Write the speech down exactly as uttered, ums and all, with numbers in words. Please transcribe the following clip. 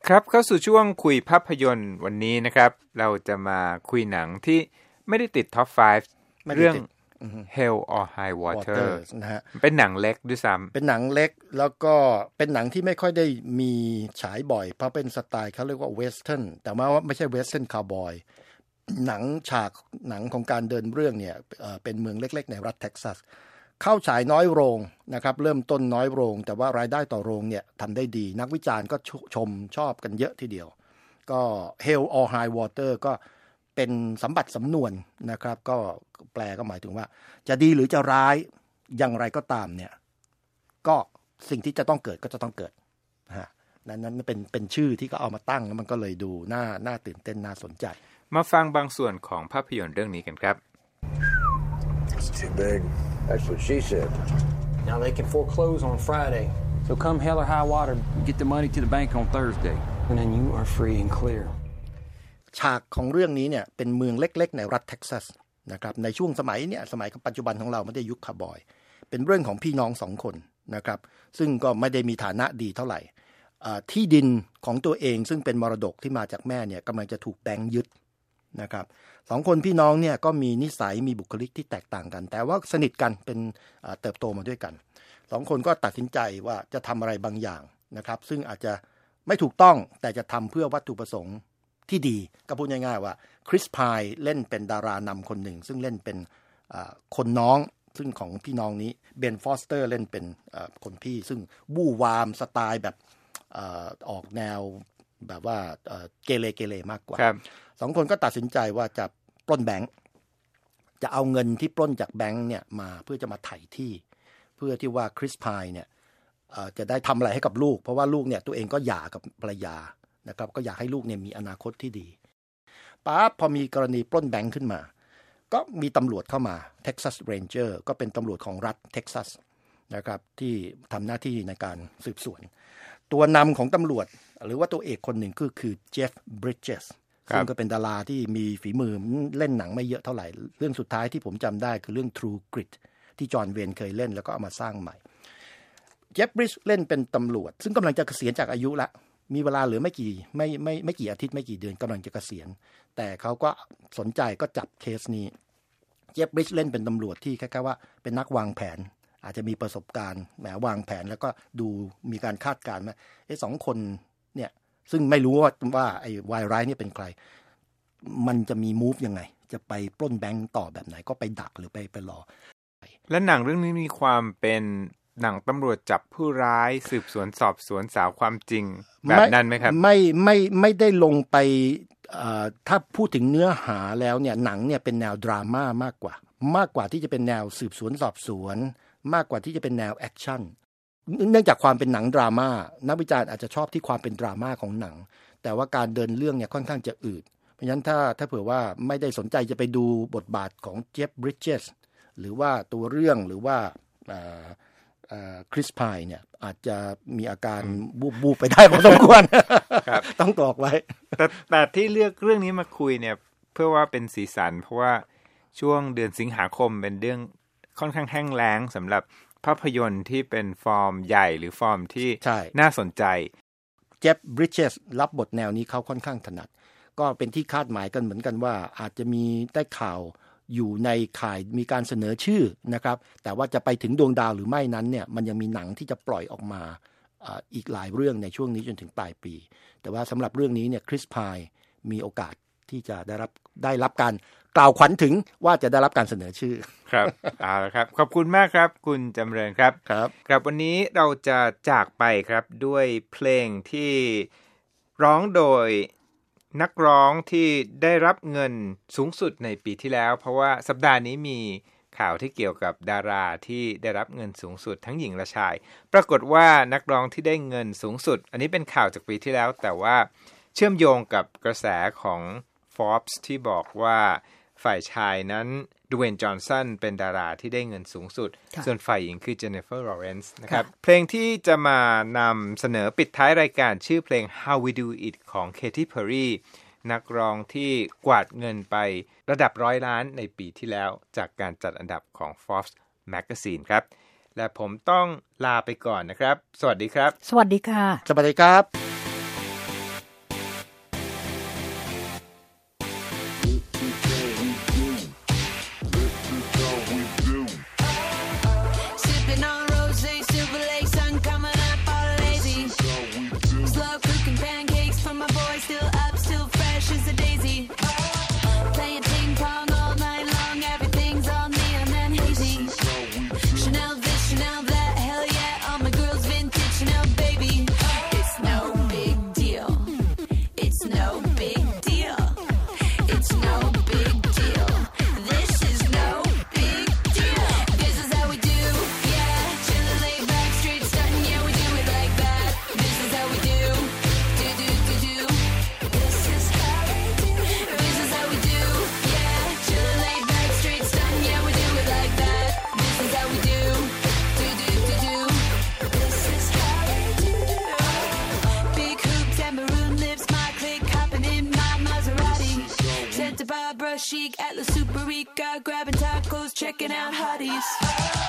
ครับเข้าสู่ช่วงคุยภาพยนตร์วันนี้นะครับเราจะมาคุยหนังที่ไม่ได้ติดท็อปห้าเรื่อง Hell or High Water นะฮะเป็นหนังเล็กด้วยซ้ำเป็นหนังเล็กแล้วก็เป็นหนังที่ไม่ค่อยได้มีฉายบ่อยเพราะเป็นสไตล์เขาเรียกว่าเวสเทิร์นแต่ว่าไม่ใช่เวสเทิร์นคาวบอยหนังฉากหนังของการเดินเรื่องเนี่ย เอ่อ เป็นเมืองเล็กๆในรัฐเท็กซัสเข้าฉายน้อยโรงนะครับเริ่มต้นน้อยโรงแต่ว่ารายได้ต่อโรงเนี่ยทำได้ดีนักวิจารณ์ก็ชมชอบกันเยอะทีเดียวก็ Hell or High Water ก็เป็นสัมบัติสำนวนนะครับก็แปลก็หมายถึงว่าจะดีหรือจะร้ายอย่างไรก็ตามเนี่ยก็สิ่งที่จะต้องเกิดก็จะต้องเกิดนะฮะนั้นนั้นเป็นเป็นชื่อที่เขาเอามาตั้งแล้วมันก็เลยดูน่าน่าตื่นเต้นน่าสนใจมาฟังบางส่วนของภาพยนตร์เรื่องนี้กันครับ It's too big. That's what she said. Now they can foreclose on Friday. So come hell or high water, get the money to the bank on Thursday. And then you are free and clear. ฉากของเรื่องนี้เนี่ยเป็นเมืองเล็กๆในรัฐเท็กซัสนะครับในช่วงสมัยเนี่ยสมัยปัจจุบันของเราไม่ได้ยุคคาวบอยเป็นเรื่องของพี่น้องสองคนนะครับซึ่งก็ไม่ได้มีฐานะดีเท่าไหร่ที่ดินของตัวเองซึ่งเป็นมรดกที่มาจากแม่เนี่ยกำลังจะถูกแบงค์ยึดนะครับสองคนพี่น้องเนี่ยก็มีนิสัยมีบุคลิกที่แตกต่างกันแต่ว่าสนิทกันเป็นเติบโตมาด้วยกันสองคนก็ตัดสินใจว่าจะทำอะไรบางอย่างนะครับซึ่งอาจจะไม่ถูกต้องแต่จะทำเพื่อวัตถุประสงค์ที่ดีก็พูดง่ายๆว่าคริสพายเล่นเป็นดารานำคนหนึ่งซึ่งเล่นเป็นคนน้องซึ่งของพี่น้องนี้เบนฟอสเตอร์เล่นเป็นคนพี่ซึ่งวู่วามสไตล์แบบออกแนวแบบว่าเกเรเกเรมากกว่าสองคนก็ตัดสินใจว่าจะปล้นแบงค์จะเอาเงินที่ปล้นจากแบงค์เนี่ยมาเพื่อจะมาไถ่ที่เพื่อที่ว่าคริสพายเนี่ยจะได้ทำอะไรให้กับลูกเพราะว่าลูกเนี่ยตัวเองก็หย่ากับภรรยานะครับก็อยากให้ลูกเนี่ยมีอนาคตที่ดีป๊าบพอมีกรณีปล้นแบงค์ขึ้นมาก็มีตำรวจเข้ามา Texas Ranger ก็เป็นตำรวจของรัฐเท็กซัสนะครับที่ทำหน้าที่ในการสืบสวนตัวนำของตำรวจหรือว่าตัวเอกคนหนึ่งก็คือเจฟบริดเจสซึ่งก็เป็นดาราที่มีฝีมือเล่นหนังไม่เยอะเท่าไหร่เรื่องสุดท้ายที่ผมจำได้คือเรื่อง True Grit ที่จอห์นเวนเคยเล่นแล้วก็เอามาสร้างใหม่เจฟบริดจ์เล่นเป็นตำรวจซึ่งกำลังจะเกษียณจากอายุละมีเวลาเหลือไม่กี่ไม่ไม่ไม่กี่อาทิตย์ไม่กี่เดือนกำลังจะเกษียณแต่เขาก็สนใจก็จับเคสนี้เจฟบริดจ์เล่นเป็นตำรวจที่คล้ายๆว่าเป็นนักวางแผนอาจจะมีประสบการณ์แหมวางแผนแล้วก็ดูมีการคาดการณ์ว่าไอ้สองคนเนี่ยซึ่งไม่รู้ว่าว่าไอ้วายไรท์นี่เป็นใครมันจะมีมูฟยังไงจะไปปล้นแบงก์ต่อแบบไหนก็ไปดักหรือไปไปรอและหนังเรื่องนี้มีความเป็นหนังตำรวจจับผู้ร้ายสืบสวนสอบสวนสาวความจริงแบบนั้นไหมครับไม่ไม่ไม่ได้ลงไปถ้าพูดถึงเนื้อหาแล้วเนี่ยหนังเนี่ยเป็นแนวดราม่ามากกว่ามากกว่าที่จะเป็นแนวสืบสวนสอบสวนมากกว่าที่จะเป็นแนวแอคชั่นเนื่องจากความเป็นหนังดราม่านักวิจารณ์อาจจะชอบที่ความเป็นดราม่าของหนังแต่ว่าการเดินเรื่องเนี่ยค่อนข้างจะอืดเพราะฉะนั้นถ้าถ้าเผื่อว่าไม่ได้สนใจจะไปดูบทบาทของเจฟบริดเจสหรือว่าตัวเรื่องหรือว่าคริสพายเนี่ยอาจจะมีอาการบูบบูบไปได้พอสมควร ต้องตอกไว้แต่แต่ที่เลือกเรื่องนี้มาคุยเนี่ยเพื่อว่าเป็นสีสันเพราะว่าช่วงเดือนสิงหาคมเป็นเรื่องค่อนข้างแห้งแล้งสำหรับภาพยนตร์ที่เป็นฟอร์มใหญ่หรือฟอร์มที่น่าสนใจเจฟบริดเจสรับบทแนวนี้เขาค่อนข้างถนัดก็เป็นที่คาดหมายกันเหมือนกันว่าอาจจะมีได้ข่าวอยู่ในข่ายมีการเสนอชื่อนะครับแต่ว่าจะไปถึงดวงดาวหรือไม่นั้นเนี่ยมันยังมีหนังที่จะปล่อยออกมาอีกหลายเรื่องในช่วงนี้จนถึงปลายปีแต่ว่าสำหรับเรื่องนี้เนี่ยคริสพายมีโอกาสที่จะได้รับได้รับการกล่าวขวัญถึงว่าจะได้รับการเสนอชื่อครับเอาละครับขอบคุณมากครับคุณจำเริญครับครับครับวันนี้เราจะจากไปครับด้วยเพลงที่ร้องโดยนักร้องที่ได้รับเงินสูงสุดในปีที่แล้วเพราะว่าสัปดาห์นี้มีข่าวที่เกี่ยวกับดาราที่ได้รับเงินสูงสุดทั้งหญิงและชายปรากฏว่านักร้องที่ได้เงินสูงสุดอันนี้เป็นข่าวจากปีที่แล้วแต่ว่าเชื่อมโยงกับกระแสของ Forbes ที่บอกว่าฝ่ายชายนั้นดูเวนจอห์นสันเป็นดาราที่ได้เงินสูงสุดส่วนฝ่ายหญิงคือเจนนิเฟอร์ลอเรนซ์นะครับเพลงที่จะมานำเสนอปิดท้ายรายการชื่อเพลง How We Do It ของ Katy Perry นักร้องที่กวาดเงินไประดับร้อยล้านในปีที่แล้วจากการจัดอันดับของ Forbes Magazine ครับและผมต้องลาไปก่อนนะครับสวัสดีครับสวัสดีค่ะสวัสดีครับ Atlas Super Rica, grabbing tacos, checking out hotties.